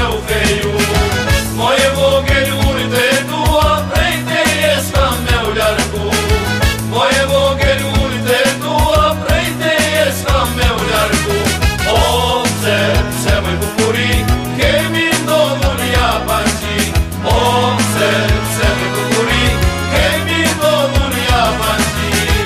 meu feju. Moje vogel urte tua, prej te jeska me u largu. Moje vogel urte tua, prej te jeska me u largu. O, pse moj kukuri, kemi ndodhur japanqi. O, pse moj kukuri, kemi ndodhur japanqi.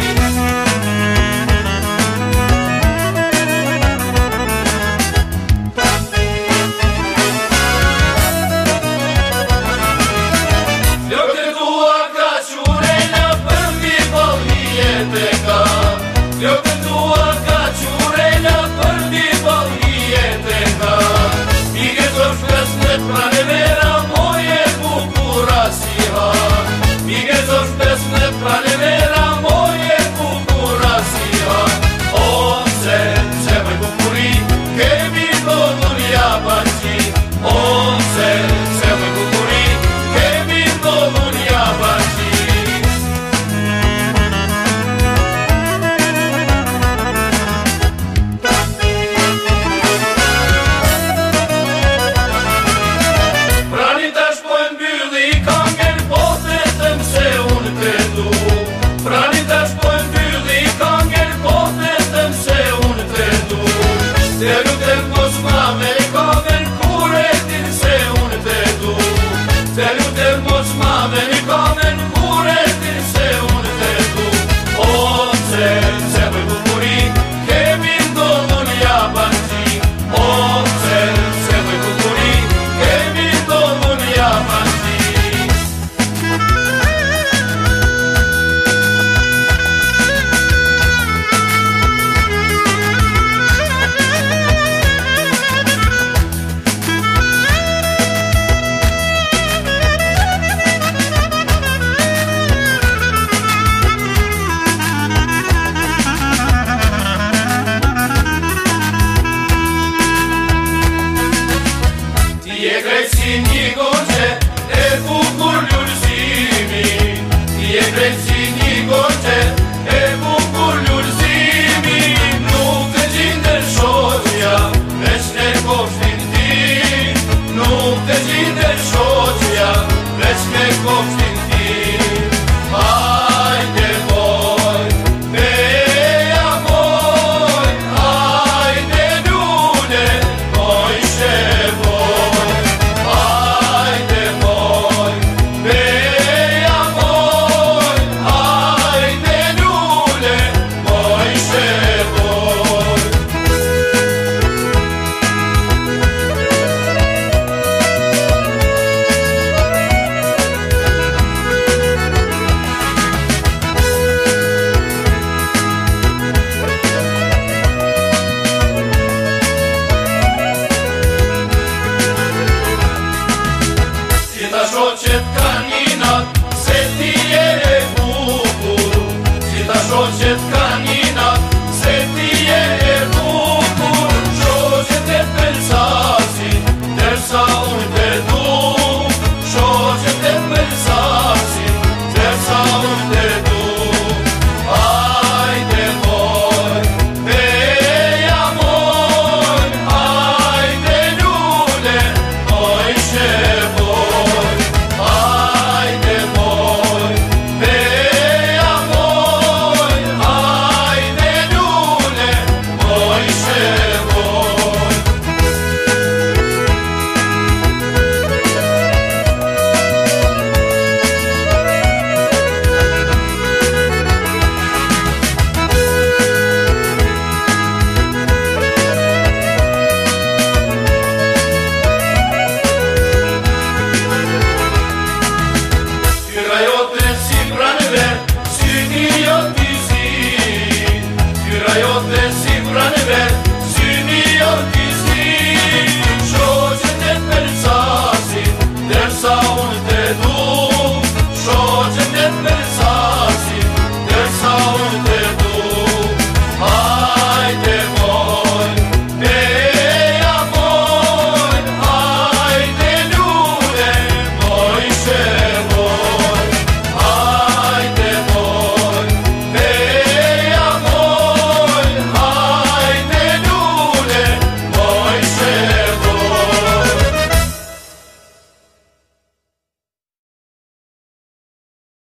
Flokët tua ka qurela për mbi ballije ka. Flokët tua ka qurela për mbi ballije ka. Mige zoshkës në pranevera, moje bukura si ha. Mige zoshkës në pranevera, moje bukura si ha. O, pse moj kukuri, kemi ndodhur japanqi. O, pse moj kukuri, kemi ndodhur japanqi. Prani tash po e mbylli kangen, po vetëm se unë te du. Prani tash po e mbylli kangen, po vetëm se unë te du. Te lutem mos ma me kangen, kur e din se unë te du. Te lutem mos ma me kangen, kur e din se unë te du. O, pse moj kukuri, kemi ndodhur japanqi. O, pse moj kukuri, kemi ndodhur japanqi. Ti je krejt si një goqe, e bukur lulëzimi. Ti je krejt si një goqe, e bukur lulëzimi. Nuk të gjindër shoqja, veç në kopshtin ti. Nuk të gjindër shoqja, veç në kopshtin ti. Hajde moj, beja moj, hajde lule, moj shevoj. Hajde moj, beja moj, hajde lule, moj shevoj. Si ta shoqet kaninat, se ti je e bukur. Si ta shoqet kaninat, se ti je e bukur. Shoqet e pensasin, dersa unë te du.